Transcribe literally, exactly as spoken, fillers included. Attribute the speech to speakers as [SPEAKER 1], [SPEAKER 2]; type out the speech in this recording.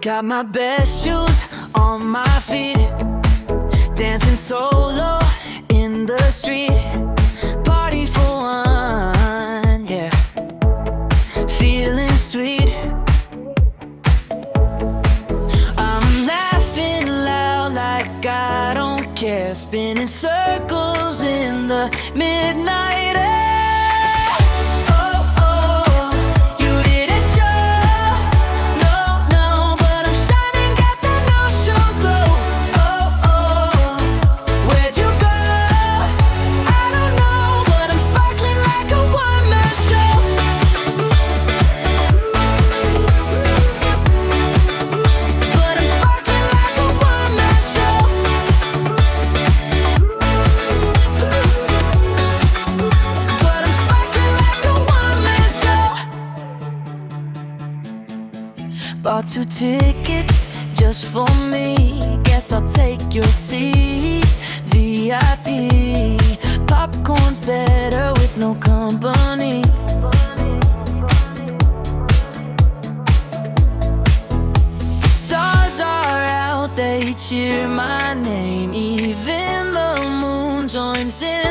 [SPEAKER 1] Got my best shoes on my feet, dancing solo in the street. Party for one, yeah, feeling sweet. I'm laughing loud like I don't care, spinning circles in the midnight air. Bought two tickets just for me. Guess I'll take your seat. V I P. Popcorn's better with no company. Stars are out, they cheer my name. Even the moon joins in.